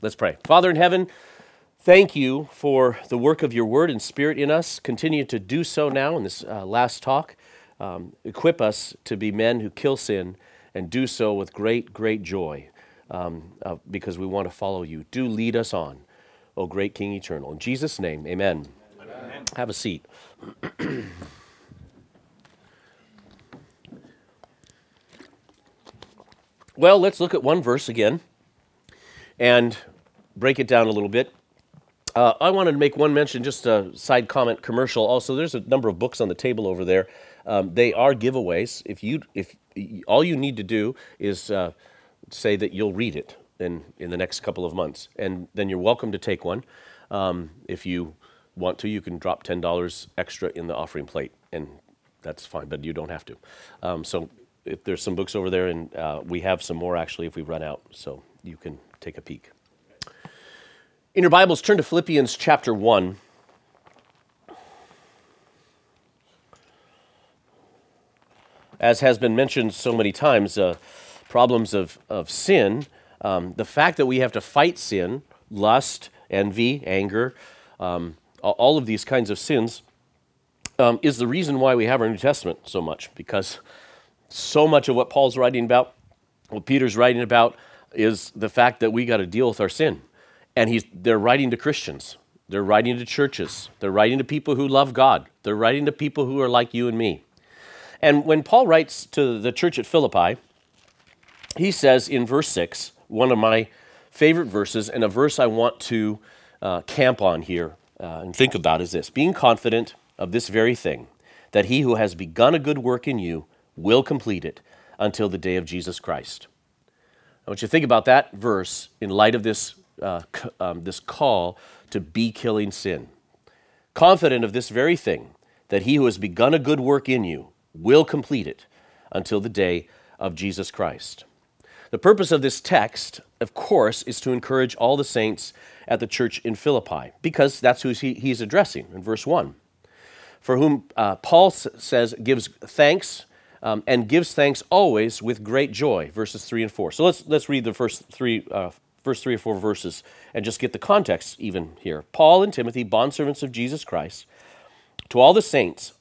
Let's pray. Father in heaven, thank you for the work of your word and spirit in us. Continue to do so now in this last talk. Equip us to be men who kill sin and do so with great, great joy because we want to follow you. Do lead us on, O great King eternal. In Jesus' name, amen. Amen. Have a seat. Well, let's look at one verse again and break it down a little bit. I wanted to make one mention, just a side comment commercial. Also, there's a number of books on the table over there. They are giveaways. If all you need to do is say that you'll read it in the next couple of months, and then you're welcome to take one. If you want to, you can drop $10 extra in the offering plate, and that's fine, but you don't have to. So if there's some books over there, and we have some more actually if we run out, so you can take a peek. In your Bibles, turn to Philippians chapter 1. As has been mentioned so many times, problems of sin, the fact that we have to fight sin, lust, envy, anger, all of these kinds of sins, is the reason why we have our New Testament so much, because so much of what Paul's writing about, what Peter's writing about, is the fact that we got to deal with our sin. And they're writing to Christians. They're writing to churches. They're writing to people who love God. They're writing to people who are like you and me. And when Paul writes to the church at Philippi, he says in verse 6, one of my favorite verses, and a verse I want to camp on here and think about is this: being confident of this very thing, that he who has begun a good work in you will complete it until the day of Jesus Christ. I want you to think about that verse in light of this call to be killing sin. Confident of this very thing, that he who has begun a good work in you will complete it until the day of Jesus Christ. The purpose of this text, of course, is to encourage all the saints at the church in Philippi, because that's who he's addressing in verse 1. For whom Paul says gives thanks and gives thanks always with great joy, verses 3 and 4. So let's read the first three or four verses and just get the context even here. Paul and Timothy, bondservants of Jesus Christ, to all the saints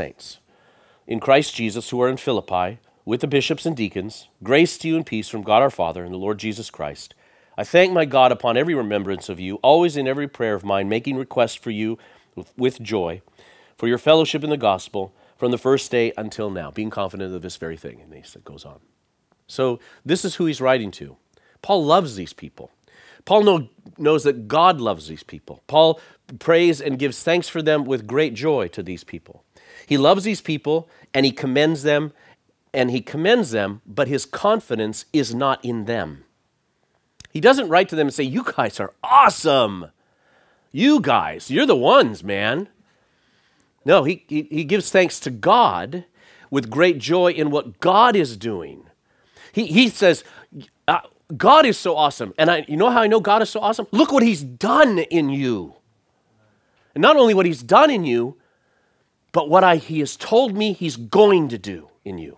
in Christ Jesus who are in Philippi, with the bishops and deacons, grace to you and peace from God our Father and the Lord Jesus Christ. I thank my God upon every remembrance of you, always in every prayer of mine, making request for you with joy, for your fellowship in the gospel, from the first day until now, being confident of this very thing. And it goes on. So this is who he's writing to. Paul loves these people. Paul knows that God loves these people. Paul prays and gives thanks for them with great joy to these people. He loves these people and he commends them, but his confidence is not in them. He doesn't write to them and say, "You guys are awesome. You guys, you're the ones, man." No, he gives thanks to God with great joy in what God is doing. He says, God is so awesome. And you know how I know God is so awesome? Look what he's done in you. And not only what he's done in you, but what he has told me he's going to do in you.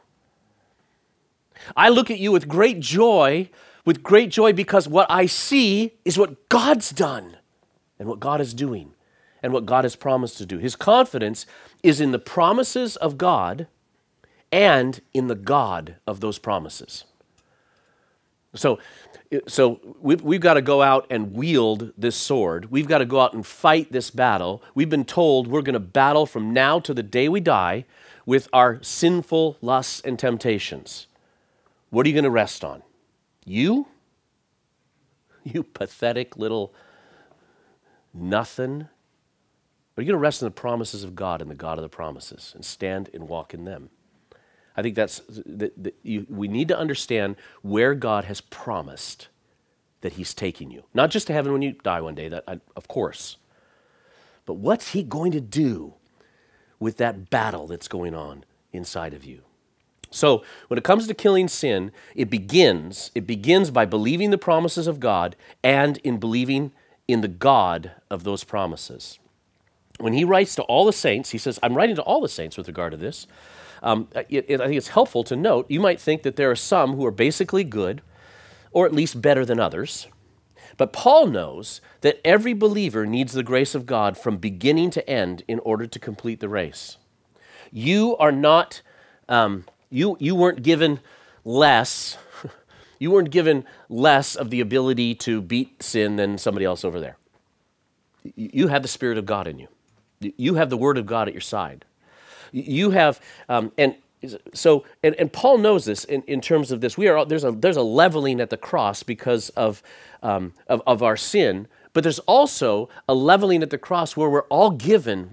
I look at you with great joy because what I see is what God's done and what God is doing and what God has promised to do. His confidence is in the promises of God and in the God of those promises. So we've got to go out and wield this sword. We've got to go out and fight this battle. We've been told we're going to battle from now to the day we die with our sinful lusts and temptations. What are you going to rest on? You? You pathetic little nothing? Are you going to rest in the promises of God and the God of the promises and stand and walk in them? I think we need to understand where God has promised that he's taking you. Not just to heaven when you die one day, of course. But what's he going to do with that battle that's going on inside of you? So when it comes to killing sin, it begins by believing the promises of God and in believing in the God of those promises. When he writes to all the saints, he says, I'm writing to all the saints with regard to this. I think it's helpful to note, you might think that there are some who are basically good, or at least better than others. But Paul knows that every believer needs the grace of God from beginning to end in order to complete the race. You are not, you weren't given less, you weren't given less of the ability to beat sin than somebody else over there. You have the Spirit of God in you. You have the Word of God at your side. You have, and Paul knows this in terms of this. There's a leveling at the cross because of our sin, but there's also a leveling at the cross where we're all given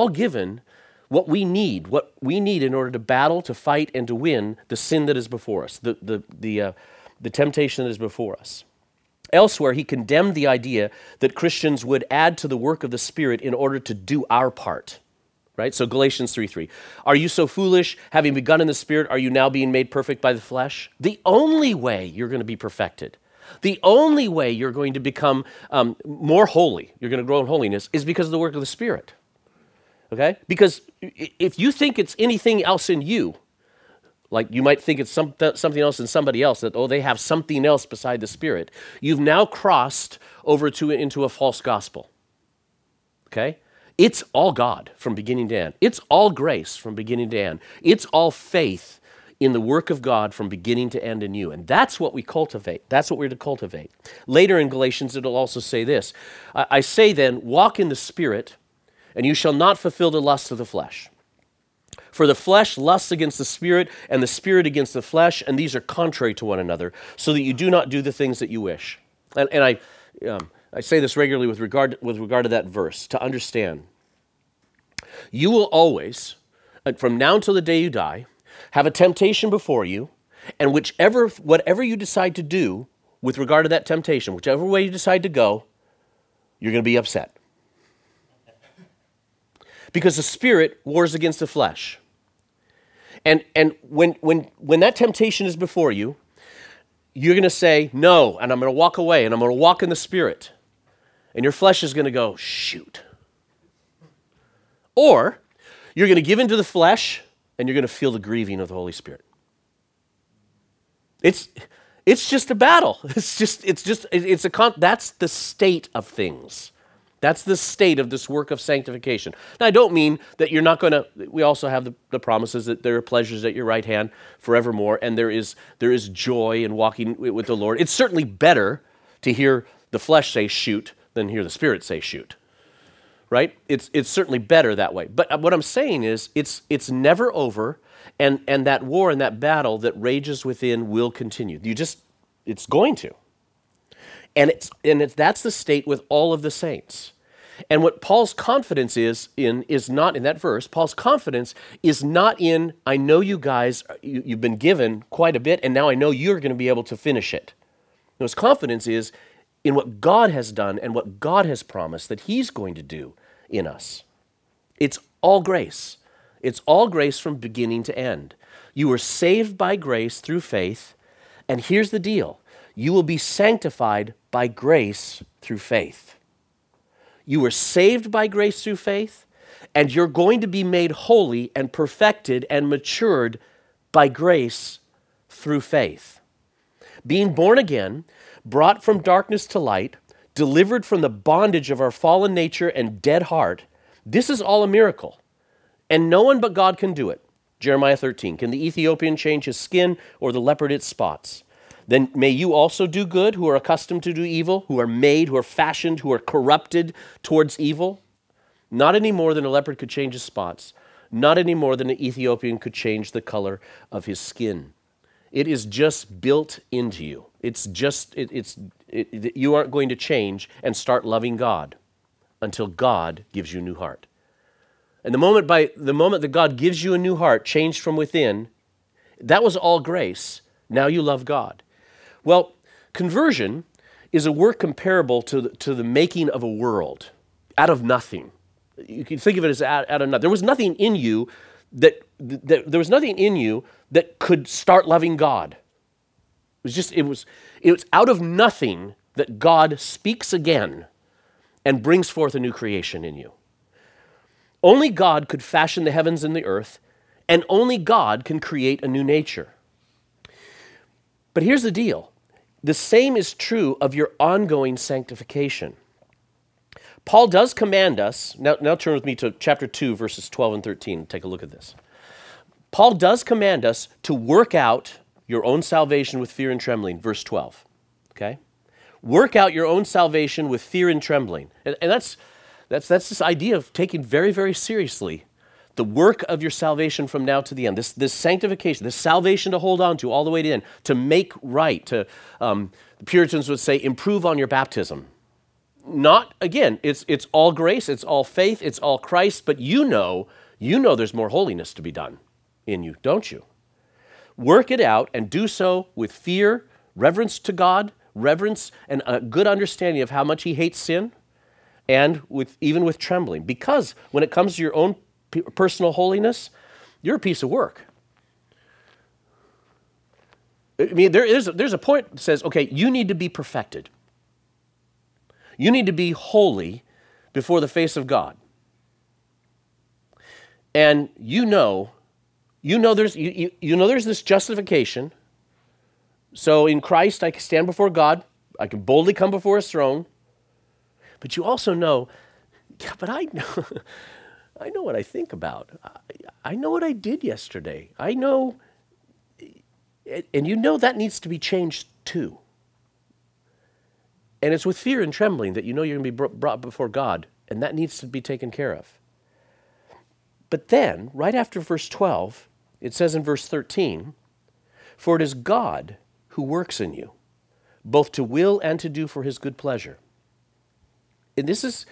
what we need in order to battle, to fight, and to win the sin that is before us, the temptation that is before us. Elsewhere, he condemned the idea that Christians would add to the work of the Spirit in order to do our part. Right? So Galatians 3:3. Are you so foolish? Having begun in the Spirit, are you now being made perfect by the flesh? The only way you're going to be perfected, the only way you're going to become more holy, you're going to grow in holiness, is because of the work of the Spirit. Okay? Because if you think it's anything else in you, like you might think it's something else in somebody else, that, they have something else beside the Spirit, you've now crossed over into a false gospel. Okay? It's all God from beginning to end. It's all grace from beginning to end. It's all faith in the work of God from beginning to end in you. And that's what we cultivate. That's what we're to cultivate. Later in Galatians, it'll also say this. I say then, walk in the Spirit, and you shall not fulfill the lusts of the flesh. For the flesh lusts against the Spirit, and the Spirit against the flesh, and these are contrary to one another, so that you do not do the things that you wish. And I say this regularly with regard to that verse, to understand. You will always, from now until the day you die, have a temptation before you, and whatever you decide to do with regard to that temptation, whichever way you decide to go, you're going to be upset. Because the Spirit wars against the flesh. And when that temptation is before you, you're going to say, no, and I'm going to walk away, and I'm going to walk in the Spirit. And your flesh is going to go, shoot. Or you're going to give into the flesh, and you're going to feel the grieving of the Holy Spirit. It's just a battle. That's the state of things. That's the state of this work of sanctification. Now, I don't mean that you're not going to, we also have the promises that there are pleasures at your right hand forevermore, and there is joy in walking with the Lord. It's certainly better to hear the flesh say shoot than hear the Spirit say shoot. Right? It's certainly better that way. But what I'm saying is it's never over, and that war and that battle that rages within will continue. It's going to. And that's the state with all of the saints. And what Paul's confidence is not in that verse. Paul's confidence is not in, I know you guys, you've been given quite a bit, and now I know you're going to be able to finish it. No, his confidence is in what God has done and what God has promised that he's going to do in us. It's all grace. It's all grace from beginning to end. You were saved by grace through faith, and here's the deal. You will be sanctified by grace through faith. You were saved by grace through faith, and you're going to be made holy and perfected and matured by grace through faith. Being born again, brought from darkness to light, delivered from the bondage of our fallen nature and dead heart, this is all a miracle. And no one but God can do it. Jeremiah 13, can the Ethiopian change his skin or the leopard its spots? Then may you also do good, who are accustomed to do evil, who are made, who are fashioned, who are corrupted towards evil. Not any more than a leopard could change his spots. Not any more than an Ethiopian could change the color of his skin. It is just built into you. You aren't going to change and start loving God until God gives you a new heart. And the moment that God gives you a new heart, changed from within, that was all grace. Now you love God. Well, conversion is a work comparable to the making of a world out of nothing. You can think of it as out of nothing. There was nothing in you that could start loving God. It was out of nothing that God speaks again and brings forth a new creation in you. Only God could fashion the heavens and the earth, and only God can create a new nature. But here's the deal. The same is true of your ongoing sanctification. Paul does command us, now turn with me to chapter 2, verses 12 and 13. Take a look at this. Paul does command us to work out your own salvation with fear and trembling, verse 12. Okay? Work out your own salvation with fear and trembling. And that's this idea of taking very, very seriously the work of your salvation from now to the end. This sanctification, this salvation to hold on to all the way to the end, to make right, the Puritans would say, improve on your baptism. Not, again, it's all grace, it's all faith, it's all Christ, but you know there's more holiness to be done in you, don't you? Work it out and do so with fear, reverence to God, reverence and a good understanding of how much he hates sin, and even with trembling. Because when it comes to your own personal holiness, you're a piece of work. I mean, there's a point that says, okay, you need to be perfected. You need to be holy before the face of God. And you know there's this justification. So in Christ, I can stand before God. I can boldly come before his throne. But you also know, yeah, but I know what I think about. I know what I did yesterday. I know, and you know that needs to be changed too. And it's with fear and trembling that you know you're going to be brought before God, and that needs to be taken care of. But then, right after verse 12, it says in verse 13, "For it is God who works in you, both to will and to do for his good pleasure." And this is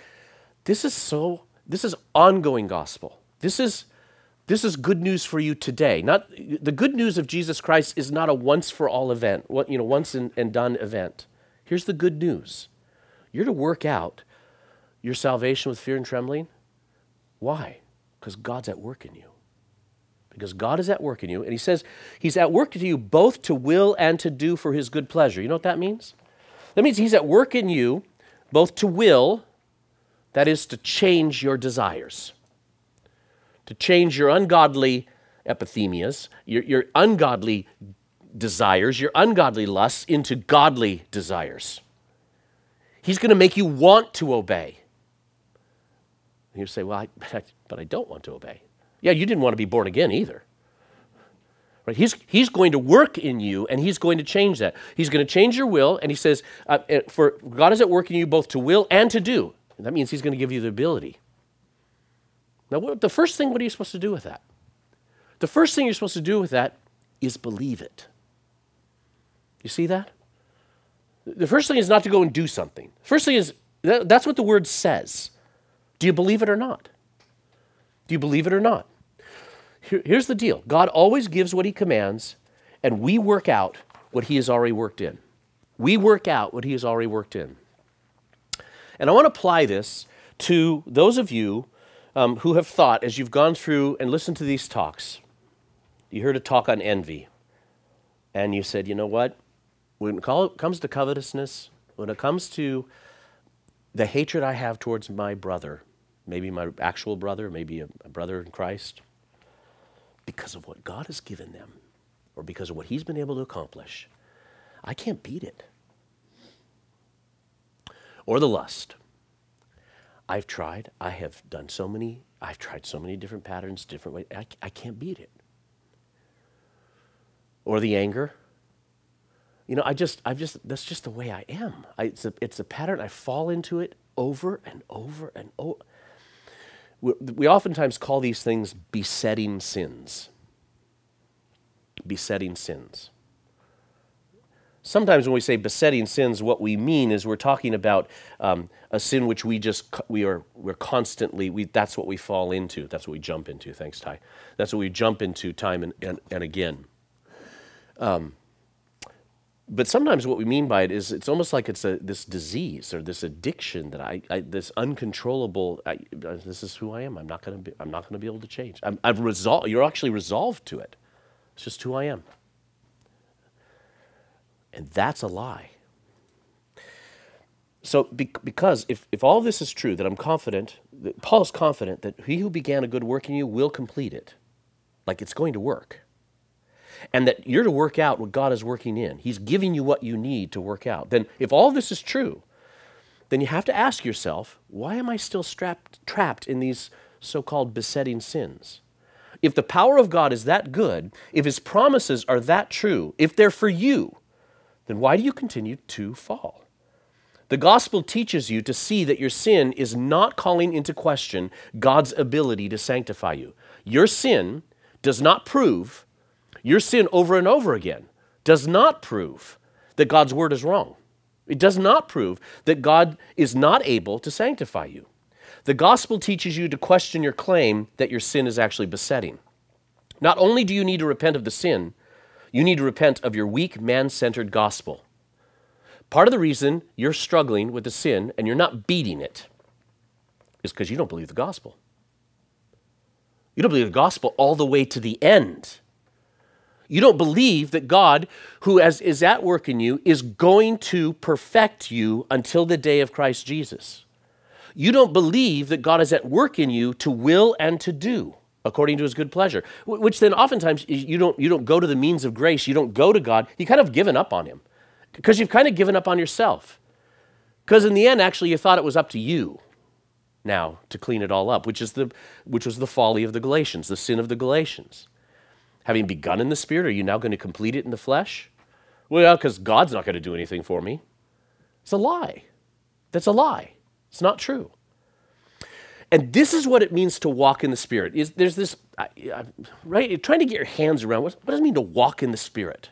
ongoing gospel. This is good news for you today. Not the good news of Jesus Christ is not a once for all event, once and done event. Here's the good news. You're to work out your salvation with fear and trembling. Why? Because God's at work in you. Because God is at work in you, and he says he's at work in you both to will and to do for his good pleasure. You know what that means? That means he's at work in you both to will, that is to change your desires, to change your ungodly epithemias, your ungodly desires, your ungodly lusts into godly desires. He's going to make you want to obey. And you say, well, but I don't want to obey. Yeah, you didn't want to be born again either. Right? He's going to work in you, and he's going to change that. He's going to change your will, and he says, for God is at work in you both to will and to do. And that means he's going to give you the ability. Now, what are you supposed to do with that? The first thing you're supposed to do with that is believe it. You see that? The first thing is not to go and do something. The first thing is, that's what the word says. Do you believe it or not? Do you believe it or not? Here's the deal. God always gives what he commands, and we work out what he has already worked in. We work out what he has already worked in. And I want to apply this to those of you who have thought, as you've gone through and listened to these talks, you heard a talk on envy, and you said, you know what? When it comes to covetousness, when it comes to the hatred I have towards my brother, maybe my actual brother, maybe a brother in Christ, because of what God has given them, or because of what he's been able to accomplish, I can't beat it. Or the lust. I've tried so many different patterns, different ways. I can't beat it. Or the anger. That's just the way I am. It's a pattern. I fall into it over and over and over. We oftentimes call these things besetting sins. Besetting sins. Sometimes when we say besetting sins, what we mean is we're talking about a sin which we're constantly, that's what we fall into. That's what we jump into. Thanks, Ty. That's what we jump into time and again. But sometimes what we mean by it is it's almost like it's this disease or this addiction that this uncontrollable. This is who I am. I'm not going to be able to change. I've resolved. You're actually resolved to it. It's just who I am, and that's a lie. So because if all of this is true, that I'm confident, that Paul is confident that he who began a good work in you will complete it, like it's going to work. and that you're to work out what God is working in. He's giving you what you need to work out. Then if all this is true, then you have to ask yourself, why am I still trapped in these so-called besetting sins? If the power of God is that good, if his promises are that true, if they're for you, then why do you continue to fall? The gospel teaches you to see that your sin is not calling into question God's ability to sanctify you. Your sin does not prove, your sin over and over again does not prove that God's word is wrong. It does not prove that God is not able to sanctify you. The gospel teaches you to question your claim that your sin is actually besetting. Not only do you need to repent of the sin, you need to repent of your weak, man-centered gospel. Part of the reason you're struggling with the sin and you're not beating it is because you don't believe the gospel. You don't believe the gospel all the way to the end. You don't believe that God, who is at work in you, is going to perfect you until the day of Christ Jesus. You don't believe that God is at work in you to will and to do according to his good pleasure, which then oftentimes you don't go to the means of grace. You don't go to God. You kind of given up on him because you've kind of given up on yourself. Because in the end, actually, you thought it was up to you now to clean it all up, which was the folly of the Galatians, the sin of the Galatians. Having begun in the Spirit, are you now going to complete it in the flesh? Well, because God's not going to do anything for me. It's a lie. That's a lie. It's not true. And this is what it means to walk in the Spirit. There's this, right? You're trying to get your hands around what does it mean to walk in the Spirit?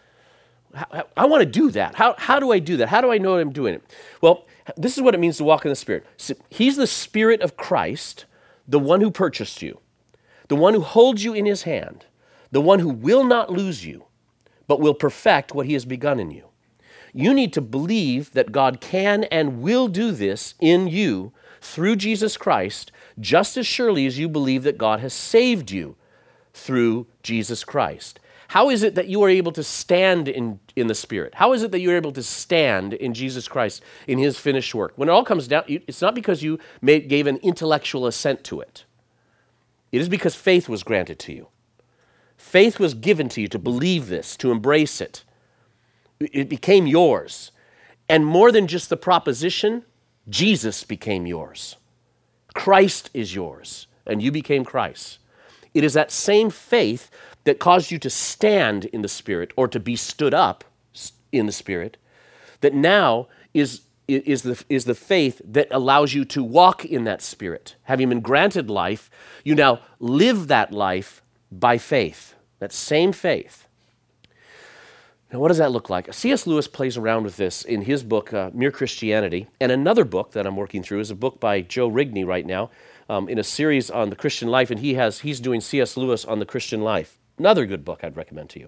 I want to do that. How do I do that? How do I know I'm doing it? Well, this is what it means to walk in the Spirit. So he's the Spirit of Christ, the one who purchased you, the one who holds you in his hand, the one who will not lose you, but will perfect what he has begun in you. You need to believe that God can and will do this in you through Jesus Christ, just as surely as you believe that God has saved you through Jesus Christ. How is it that you are able to stand in the Spirit? How is it that you're able to stand in Jesus Christ, in his finished work? When it all comes down, it's not because you gave an intellectual assent to it. It is because faith was granted to you. Faith was given to you to believe this, to embrace it. It became yours. And more than just the proposition, Jesus became yours. Christ is yours, and you became Christ. It is that same faith that caused you to stand in the Spirit or to be stood up in the Spirit that now is the faith that allows you to walk in that Spirit. Having been granted life, you now live that life by faith, that same faith. Now, what does that look like? C.S. Lewis plays around with this in his book, Mere Christianity, and another book that I'm working through is a book by Joe Rigney right now in a series on the Christian life, and he's doing C.S. Lewis on the Christian life. Another good book I'd recommend to you.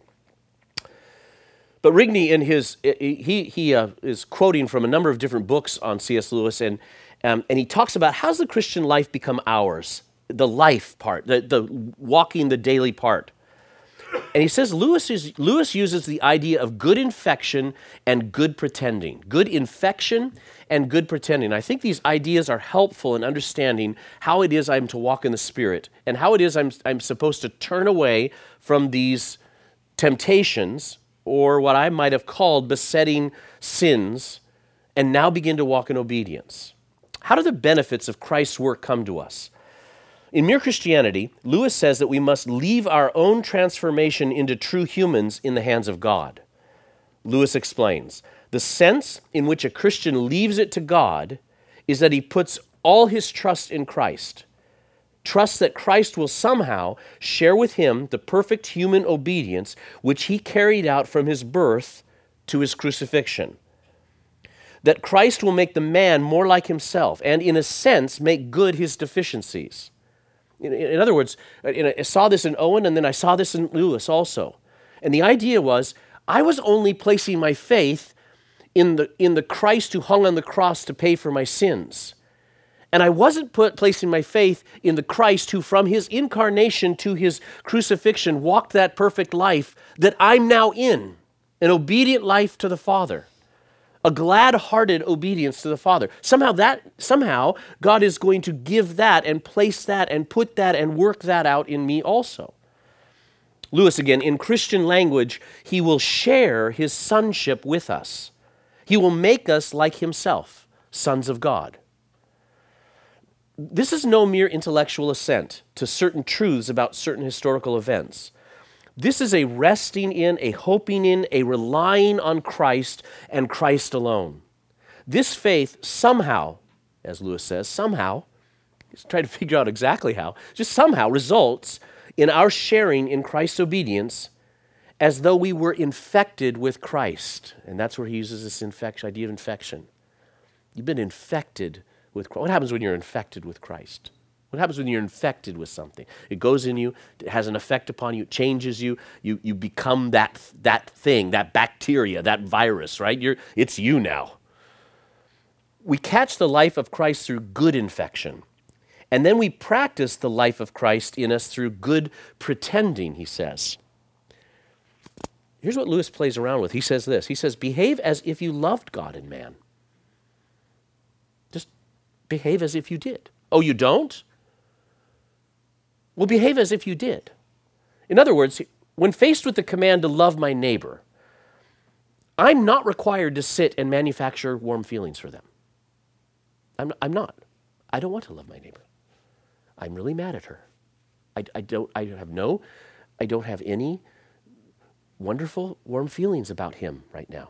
But Rigney, in he is quoting from a number of different books on C.S. Lewis, and he talks about how's the Christian life become ours, the life part, the walking the daily part. And he says Lewis uses the idea of good infection and good pretending. Good infection and good pretending. I think these ideas are helpful in understanding how it is I'm to walk in the Spirit and how it is I'm supposed to turn away from these temptations or what I might have called besetting sins and now begin to walk in obedience. How do the benefits of Christ's work come to us? In Mere Christianity, Lewis says that we must leave our own transformation into true humans in the hands of God. Lewis explains, the sense in which a Christian leaves it to God is that he puts all his trust in Christ. Trust that Christ will somehow share with him the perfect human obedience which he carried out from his birth to his crucifixion. That Christ will make the man more like himself and, in a sense, make good his deficiencies. In other words, I saw this in Owen, and then I saw this in Lewis also. And the idea was, I was only placing my faith in the Christ who hung on the cross to pay for my sins. And I wasn't placing my faith in the Christ who, from his incarnation to his crucifixion, walked that perfect life that I'm now in, an obedient life to the Father. A glad-hearted obedience to the Father. Somehow God is going to give that and place that and put that and work that out in me also. Lewis again, in Christian language, he will share his sonship with us. He will make us like himself, sons of God. This is no mere intellectual assent to certain truths about certain historical events. This is a resting in, a hoping in, a relying on Christ and Christ alone. This faith somehow, as Lewis says, somehow, he's trying to figure out exactly how, just somehow results in our sharing in Christ's obedience as though we were infected with Christ. And that's where he uses this idea of infection. You've been infected with Christ. What happens when you're infected with Christ? What happens when you're infected with something? It goes in you, it has an effect upon you, it changes you, you become that thing, that bacteria, that virus, right? It's you now. We catch the life of Christ through good infection. And then we practice the life of Christ in us through good pretending, he says. Here's what Lewis plays around with. He says this. He says, behave as if you loved God and man. Just behave as if you did. Oh, you don't? Well, behave as if you did. In other words, when faced with the command to love my neighbor, I'm not required to sit and manufacture warm feelings for them. I'm not. I don't want to love my neighbor. I'm really mad at her. I don't have any wonderful, warm feelings about him right now.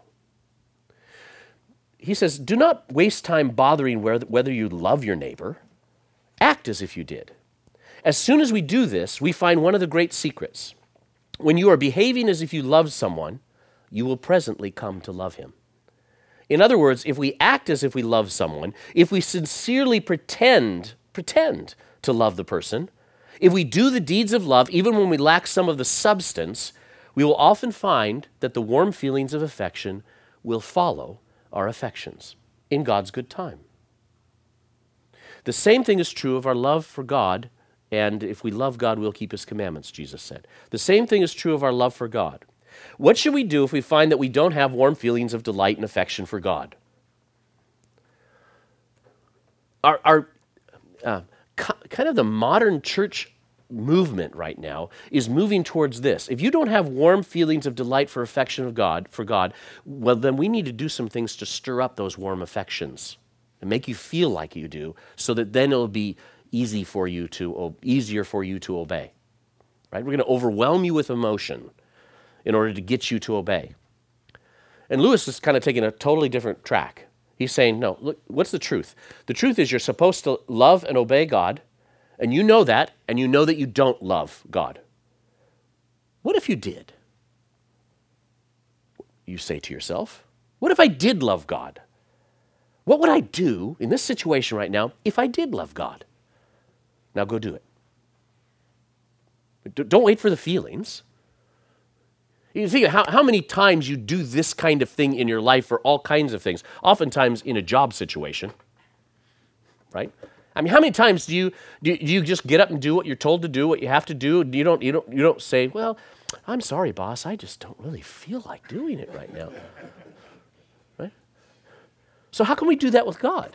He says, do not waste time bothering whether you love your neighbor. Act as if you did. As soon as we do this, we find one of the great secrets. When you are behaving as if you love someone, you will presently come to love him. In other words, if we act as if we love someone, if we sincerely pretend to love the person, if we do the deeds of love, even when we lack some of the substance, we will often find that the warm feelings of affection will follow our affections in God's good time. The same thing is true of our love for God, and if we love God, we'll keep his commandments, Jesus said. The same thing is true of our love for God. What should we do if we find that we don't have warm feelings of delight and affection for God? Kind of the modern church movement right now is moving towards this. If you don't have warm feelings of delight for affection for God, well, then we need to do some things to stir up those warm affections and make you feel like you do, so that then it'll be easier for you to obey. Right? We're going to overwhelm you with emotion in order to get you to obey. And Lewis is kind of taking a totally different track. He's saying, no, look, what's the truth? The truth is you're supposed to love and obey God, and you know that you don't love God. What if you did? You say to yourself, what if I did love God? What would I do in this situation right now if I did love God? Now go do it. Don't wait for the feelings. You think of how many times you do this kind of thing in your life for all kinds of things, oftentimes in a job situation, right? I mean, how many times do you just get up and do what you're told to do, what you have to do? You don't say, well, I'm sorry, boss, I just don't really feel like doing it right now, right? So how can we do that with God?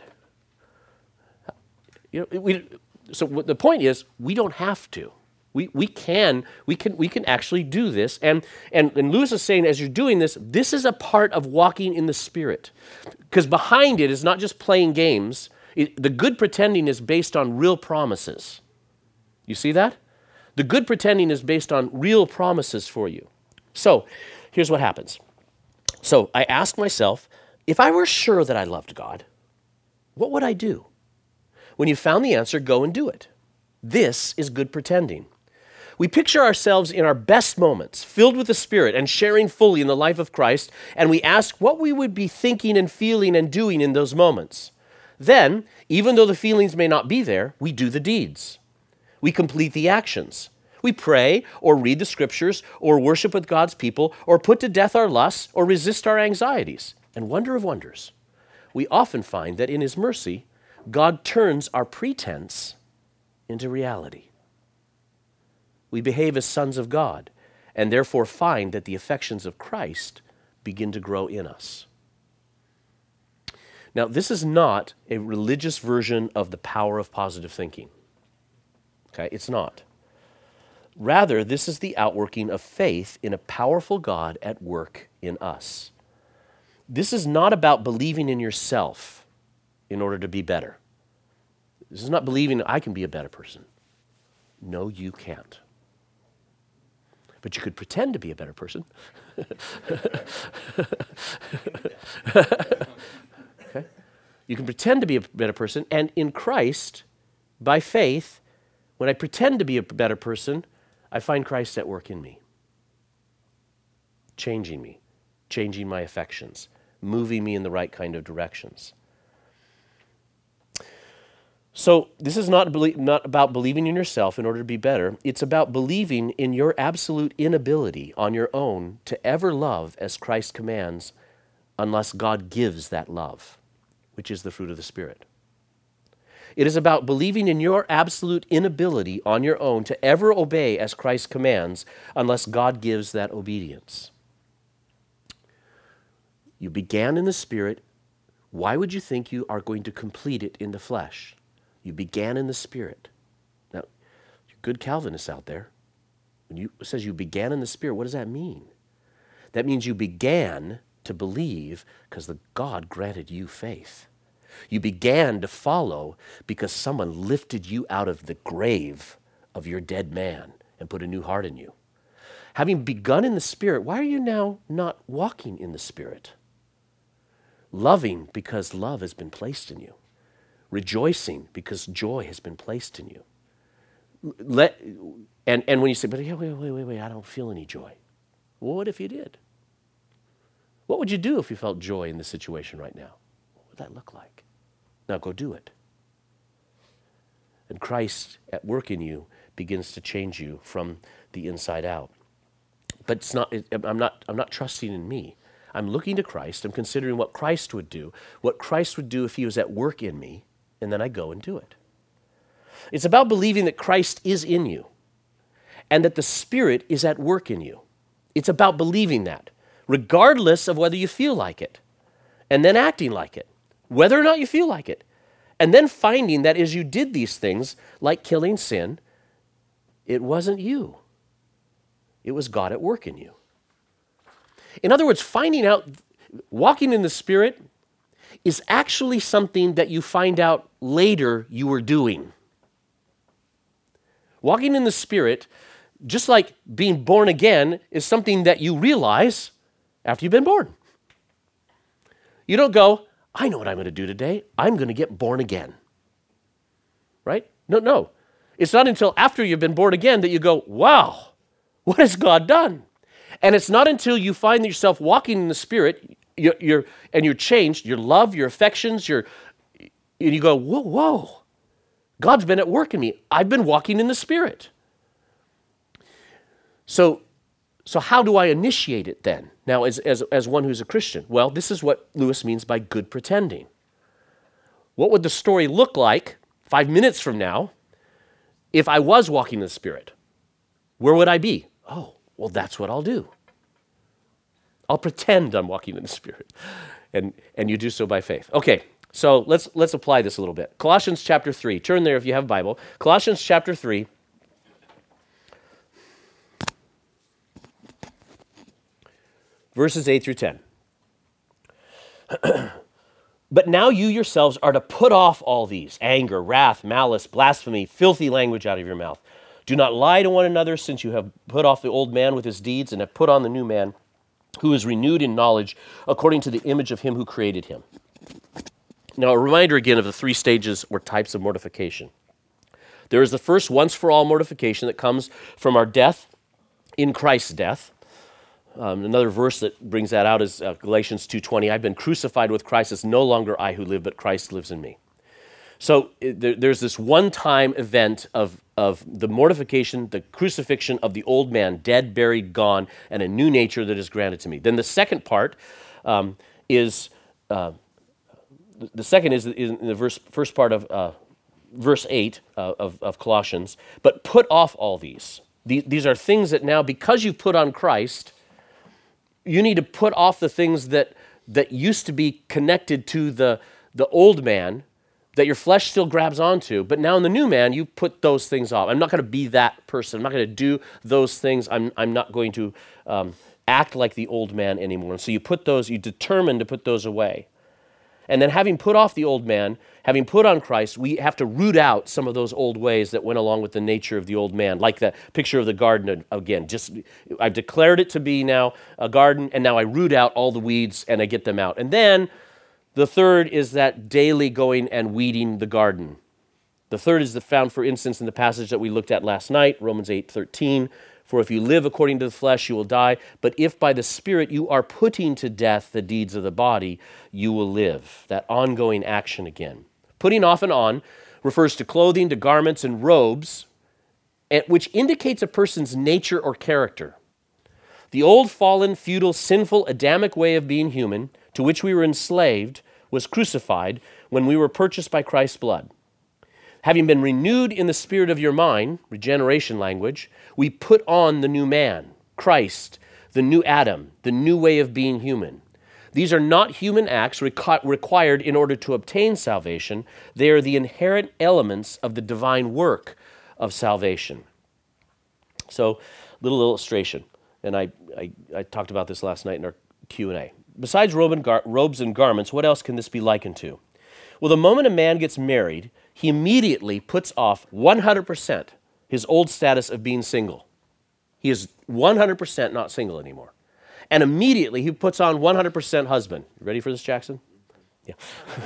So the point is, we don't have to. We can actually do this. And Lewis is saying, as you're doing this, this is a part of walking in the Spirit. Because behind it is not just playing games. The good pretending is based on real promises. You see that? The good pretending is based on real promises for you. So here's what happens. So I ask myself, if I were sure that I loved God, what would I do? When you've found the answer, go and do it. This is good pretending. We picture ourselves in our best moments, filled with the Spirit and sharing fully in the life of Christ, and we ask what we would be thinking and feeling and doing in those moments. Then, even though the feelings may not be there, we do the deeds. We complete the actions. We pray or read the Scriptures or worship with God's people or put to death our lusts or resist our anxieties. And wonder of wonders, we often find that in His mercy, God turns our pretense into reality. We behave as sons of God and therefore find that the affections of Christ begin to grow in us. Now, this is not a religious version of the power of positive thinking. Okay, it's not. Rather, this is the outworking of faith in a powerful God at work in us. This is not about believing in yourself in order to be better. This is not believing I can be a better person. No, you can't. But you could pretend to be a better person. Okay? You can pretend to be a better person, and in Christ, by faith, when I pretend to be a better person, I find Christ at work in me, changing my affections, moving me in the right kind of directions. So this is not about believing in yourself in order to be better. It's about believing in your absolute inability on your own to ever love as Christ commands unless God gives that love, which is the fruit of the Spirit. It is about believing in your absolute inability on your own to ever obey as Christ commands unless God gives that obedience. You began in the Spirit. Why would you think you are going to complete it in the flesh? You began in the Spirit. Now, you're good Calvinists out there. When it says you began in the Spirit, what does that mean? That means you began to believe because God granted you faith. You began to follow because someone lifted you out of the grave of your dead man and put a new heart in you. Having begun in the Spirit, why are you now not walking in the Spirit? Loving because love has been placed in you. Rejoicing because joy has been placed in you. And when you say, but wait, I don't feel any joy. Well, what if you did? What would you do if you felt joy in this situation right now? What would that look like? Now go do it. And Christ at work in you begins to change you from the inside out. But it's not. I'm not trusting in me. I'm looking to Christ. I'm considering what Christ would do if he was at work in me, and then I go and do it. It's about believing that Christ is in you and that the Spirit is at work in you. It's about believing that, regardless of whether you feel like it, and then acting like it, whether or not you feel like it, and then finding that as you did these things, like killing sin, it wasn't you. It was God at work in you. In other words, finding out, walking in the Spirit is actually something that you find out later you were doing. Walking in the Spirit, just like being born again, is something that you realize after you've been born. You don't go, I know what I'm going to do today. I'm going to get born again. Right? No. It's not until after you've been born again that you go, wow, what has God done? And it's not until you find yourself walking in the Spirit, you're changed, your love, your affections, and you go, whoa, God's been at work in me. I've been walking in the Spirit. So how do I initiate it then? Now, as one who's a Christian? Well, this is what Lewis means by good pretending. What would the story look like 5 minutes from now if I was walking in the Spirit? Where would I be? Oh, well, that's what I'll do. I'll pretend I'm walking in the Spirit. And you do so by faith. Okay, so let's apply this a little bit. Colossians chapter 3. Turn there if you have a Bible. Colossians chapter 3. Verses 8 through 10. But now you yourselves are to put off all these: anger, wrath, malice, blasphemy, filthy language out of your mouth. Do not lie to one another, since you have put off the old man with his deeds and have put on the new man, who is renewed in knowledge according to the image of him who created him. Now, a reminder again of the 3 stages or types of mortification. There is the first once-for-all mortification that comes from our death in Christ's death. Another verse that brings that out is Galatians 2:20. I've been crucified with Christ. It's no longer I who live, but Christ lives in me. So there's this one-time event of the mortification, the crucifixion of the old man, dead, buried, gone, and a new nature that is granted to me. Then the second part is in the first part of verse 8 of Colossians. But put off all these. These are things that now, because you've put on Christ, you need to put off the things that used to be connected to the old man, that your flesh still grabs onto, but now in the new man, you put those things off. I'm not going to be that person. I'm not going to do those things. I'm not going to act like the old man anymore. And so you determine to put those away. And then having put off the old man, having put on Christ, we have to root out some of those old ways that went along with the nature of the old man, like the picture of the garden again. I've declared it to be now a garden, and now I root out all the weeds and I get them out. And then the third is that daily going and weeding the garden. The third is found, for instance, in the passage that we looked at last night, Romans 8:13. For if you live according to the flesh, you will die. But if by the Spirit you are putting to death the deeds of the body, you will live. That ongoing action again. Putting off and on refers to clothing, to garments and robes, which indicates a person's nature or character. The old, fallen, feudal, sinful, Adamic way of being human, to which we were enslaved, was crucified when we were purchased by Christ's blood. Having been renewed in the spirit of your mind, regeneration language, we put on the new man, Christ, the new Adam, the new way of being human. These are not human acts required in order to obtain salvation. They are the inherent elements of the divine work of salvation. So, little illustration, and I talked about this last night in our Q&A. Besides robes and garments, what else can this be likened to? Well, the moment a man gets married, he immediately puts off 100% his old status of being single. He is 100% not single anymore. And immediately he puts on 100% husband. You ready for this, Jackson? Yeah.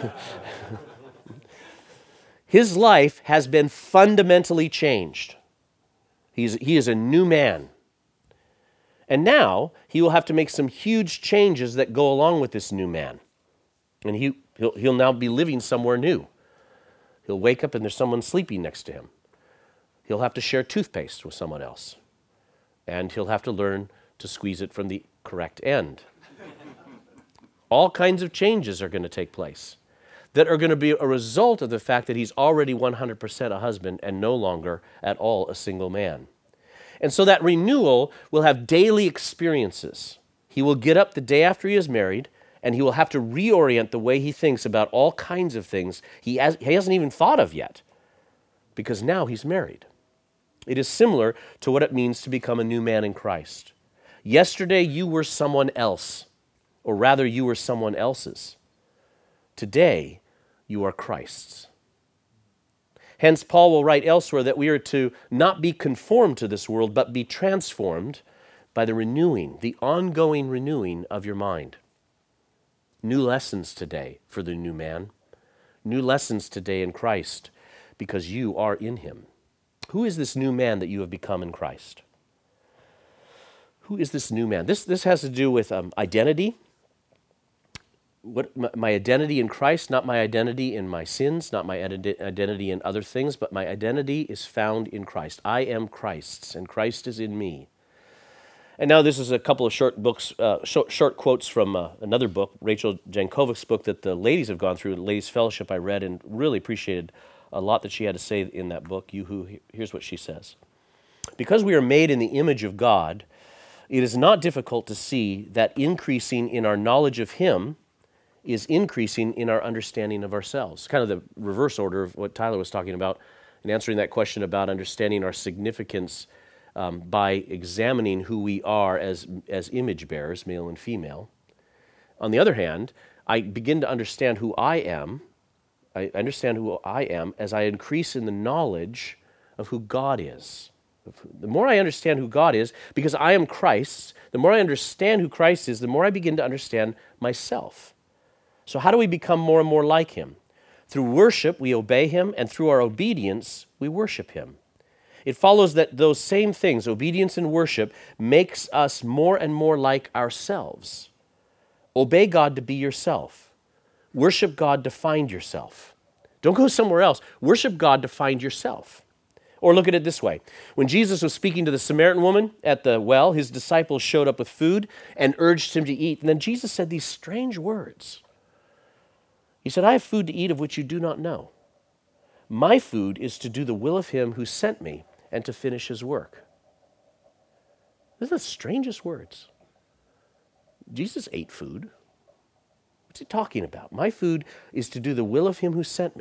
His life has been fundamentally changed. He is a new man. And now he will have to make some huge changes that go along with this new man. And he'll now be living somewhere new. He'll wake up and there's someone sleeping next to him. He'll have to share toothpaste with someone else. And he'll have to learn to squeeze it from the correct end. All kinds of changes are going to take place that are going to be a result of the fact that he's already 100% a husband and no longer at all a single man. And so that renewal will have daily experiences. He will get up the day after he is married, and he will have to reorient the way he thinks about all kinds of things he hasn't even thought of yet, because now he's married. It is similar to what it means to become a new man in Christ. Yesterday you were someone else, or rather you were someone else's. Today you are Christ's. Hence, Paul will write elsewhere that we are to not be conformed to this world, but be transformed by the ongoing renewing of your mind. New lessons today for the new man. New lessons today in Christ, because you are in him. Who is this new man that you have become in Christ? Who is this new man? This has to do with identity. My identity in Christ, not my identity in my sins, not my identity in other things, but my identity is found in Christ. I am Christ's, and Christ is in me. And now this is a couple of short quotes from another book, Rachel Jankovic's book that the ladies have gone through, the Ladies Fellowship I read, and really appreciated a lot that she had to say in that book. Here's what she says. Because we are made in the image of God, it is not difficult to see that increasing in our knowledge of him is increasing in our understanding of ourselves. Kind of the reverse order of what Tyler was talking about in answering that question about understanding our significance by examining who we are as image bearers, male and female. On the other hand, I begin to understand who I am. I understand who I am as I increase in the knowledge of who God is. The more I understand who God is, because I am Christ's, the more I understand who Christ is, the more I begin to understand myself. So how do we become more and more like him? Through worship, we obey him, and through our obedience, we worship him. It follows that those same things, obedience and worship, makes us more and more like ourselves. Obey God to be yourself. Worship God to find yourself. Don't go somewhere else. Worship God to find yourself. Or look at it this way. When Jesus was speaking to the Samaritan woman at the well, his disciples showed up with food and urged him to eat. And then Jesus said these strange words. He said, I have food to eat of which you do not know. My food is to do the will of him who sent me and to finish his work. These are the strangest words. Jesus ate food. What's he talking about? My food is to do the will of him who sent me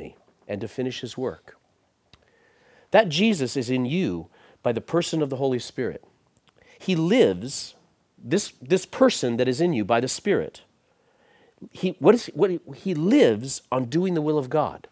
and to finish his work. That Jesus is in you by the person of the Holy Spirit. He lives, this person that is in you by the Spirit, he lives on doing the will of God.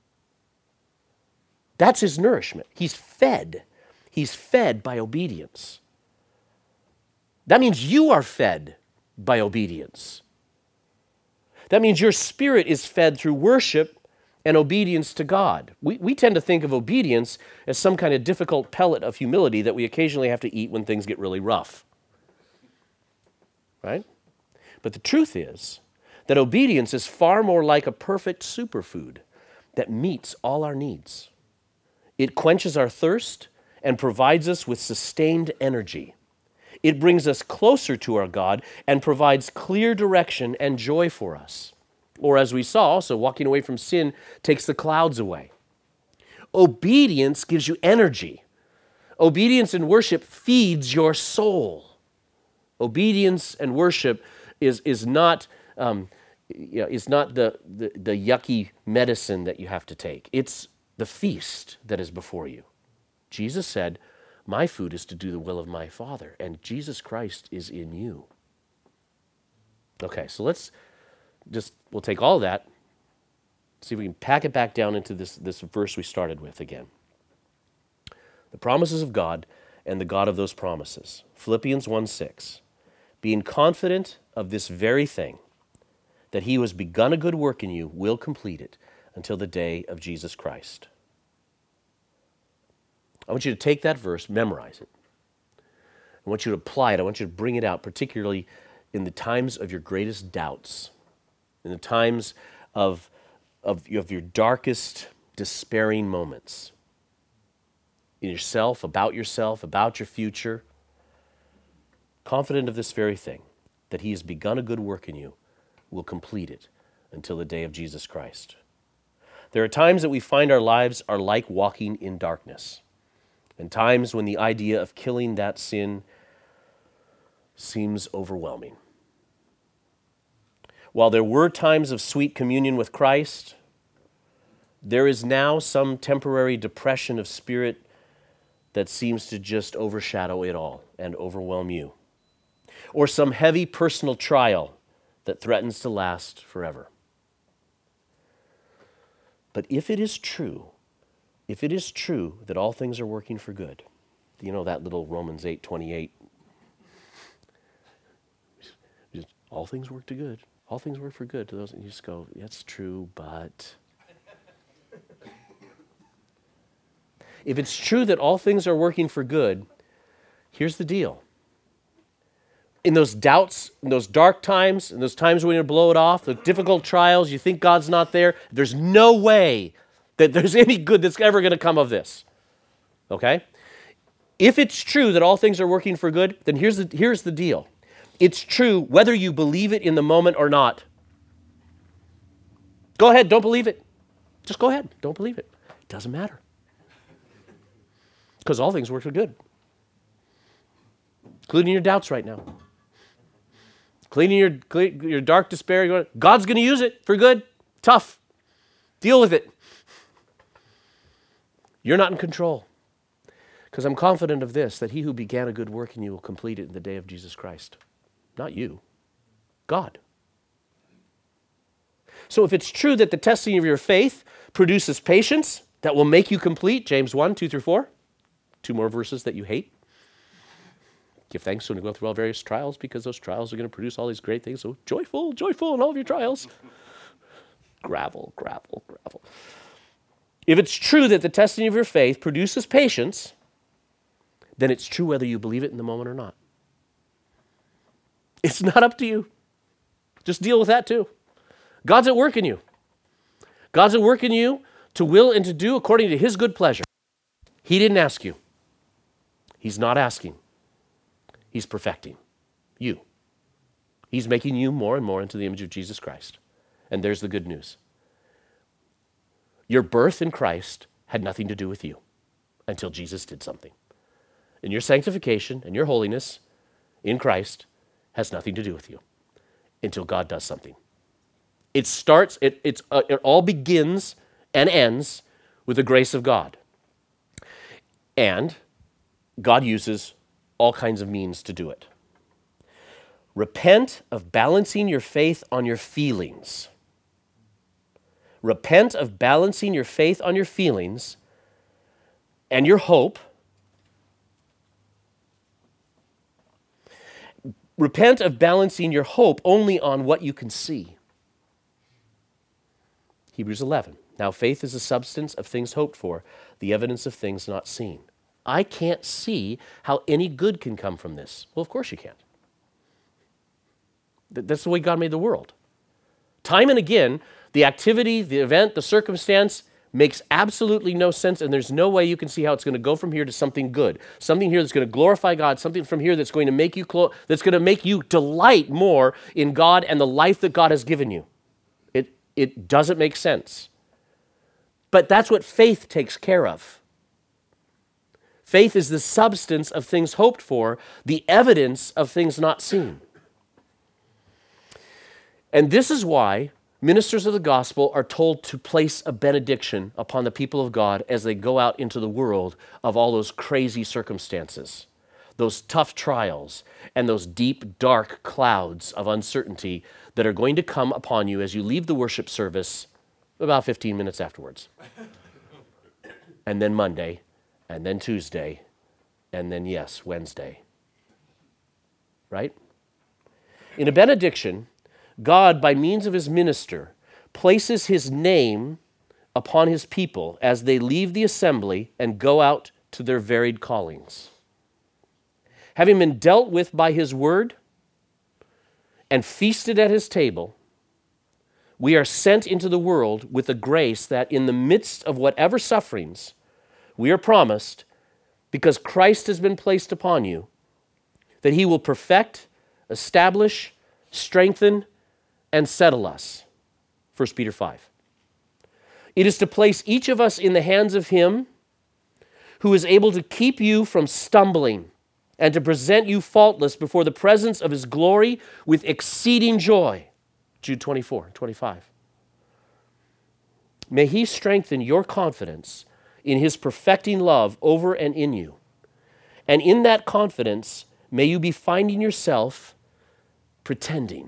That's his nourishment. He's fed. He's fed by obedience. That means you are fed by obedience. That means your spirit is fed through worship and obedience to God. We tend to think of obedience as some kind of difficult pellet of humility that we occasionally have to eat when things get really rough. Right? But the truth is that obedience is far more like a perfect superfood that meets all our needs. It quenches our thirst and provides us with sustained energy. It brings us closer to our God and provides clear direction and joy for us. Or as we saw also, walking away from sin takes the clouds away. Obedience gives you energy. Obedience and worship feeds your soul. Obedience and worship is not the yucky medicine that you have to take. It's the feast that is before you. Jesus said, my food is to do the will of my Father, and Jesus Christ is in you. Okay, so we'll take all that, see if we can pack it back down into this verse we started with again. The promises of God and the God of those promises. Philippians 1:6. Being confident of this very thing, that he who has begun a good work in you will complete it until the day of Jesus Christ. I want you to take that verse, memorize it. I want you to apply it. I want you to bring it out, particularly in the times of your greatest doubts, in the times of your darkest, despairing moments. In yourself, about your future. Confident of this very thing, that he has begun a good work in you, will complete it until the day of Jesus Christ. There are times that we find our lives are like walking in darkness, and times when the idea of killing that sin seems overwhelming. While there were times of sweet communion with Christ, there is now some temporary depression of spirit that seems to just overshadow it all and overwhelm you. Or some heavy personal trial that threatens to last forever. But if it is true that all things are working for good, you know that little Romans 8:28, all things work to good. All things work for good to those, and you just go, that's true, but... If it's true that all things are working for good, here's the deal. In those doubts, in those dark times, in those times when you blow it off, the difficult trials, you think God's not there, there's no way that there's any good that's ever going to come of this. Okay? If it's true that all things are working for good, then here's the deal. It's true whether you believe it in the moment or not. Go ahead, don't believe it. Just go ahead, don't believe it. It doesn't matter. Because all things work for good. Including your doubts right now. Including your dark despair. God's going to use it for good. Tough. Deal with it. You're not in control. Because I'm confident of this, that he who began a good work in you will complete it in the day of Jesus Christ. Not you. God. So if it's true that the testing of your faith produces patience that will make you complete, James 1:2-4, 2 more verses that you hate. Give thanks when you go through all various trials, because those trials are going to produce all these great things. So joyful in all of your trials. Gravel. If it's true that the testing of your faith produces patience, then it's true whether you believe it in the moment or not. It's not up to you. Just deal with that too. God's at work in you. God's at work in you to will and to do according to his good pleasure. He didn't ask you. He's not asking. He's perfecting you. He's making you more and more into the image of Jesus Christ. And there's the good news. Your birth in Christ had nothing to do with you until Jesus did something. And your sanctification and your holiness in Christ has nothing to do with you until God does something. It all begins and ends with the grace of God. And God uses all kinds of means to do it. Repent of balancing your faith on your feelings. Repent of balancing your faith on your feelings and your hope. Repent of balancing your hope only on what you can see. Hebrews 11. Now faith is the substance of things hoped for, the evidence of things not seen. I can't see how any good can come from this. Well, of course you can't. That's the way God made the world. Time and again, the activity, the event, the circumstance makes absolutely no sense, and there's no way you can see how it's going to go from here to something good. Something here that's going to glorify God, something from here that's going to make you delight more in God and the life that God has given you. It doesn't make sense. But that's what faith takes care of. Faith is the substance of things hoped for, the evidence of things not seen. And this is why ministers of the gospel are told to place a benediction upon the people of God as they go out into the world of all those crazy circumstances, those tough trials, and those deep, dark clouds of uncertainty that are going to come upon you as you leave the worship service about 15 minutes afterwards. And then Monday, and then Tuesday, and then, yes, Wednesday. Right? In a benediction, God, by means of his minister, places his name upon his people as they leave the assembly and go out to their varied callings. Having been dealt with by his word and feasted at his table, we are sent into the world with a grace that in the midst of whatever sufferings we are promised, because Christ has been placed upon you, that he will perfect, establish, strengthen, and settle us. 1 Peter 5. It is to place each of us in the hands of him who is able to keep you from stumbling and to present you faultless before the presence of his glory with exceeding joy. Jude 24:25. May he strengthen your confidence in his perfecting love over and in you. And in that confidence, may you be finding yourself pretending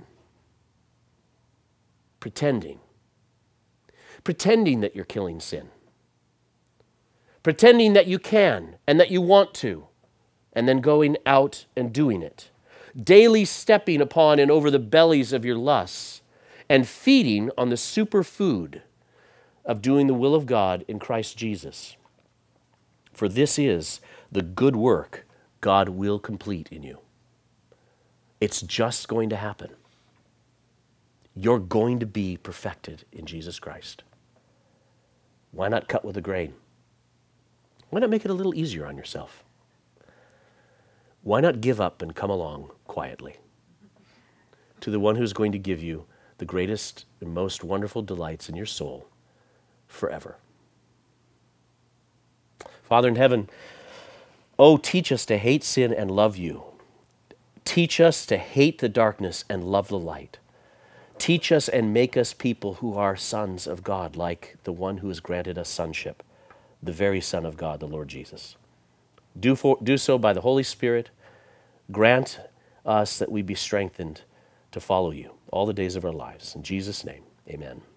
that you're killing sin, pretending that you can and that you want to, and then going out and doing it, daily stepping upon and over the bellies of your lusts, and feeding on the superfood of doing the will of God in Christ Jesus. For this is the good work God will complete in you. It's just going to happen. You're going to be perfected in Jesus Christ. Why not cut with the grain? Why not make it a little easier on yourself? Why not give up and come along quietly to the one who's going to give you the greatest and most wonderful delights in your soul forever? Father in heaven, oh, teach us to hate sin and love you. Teach us to hate the darkness and love the light. Teach us and make us people who are sons of God, like the one who has granted us sonship, the very Son of God, the Lord Jesus. Do so by the Holy Spirit. Grant us that we be strengthened to follow you all the days of our lives. In Jesus' name, amen.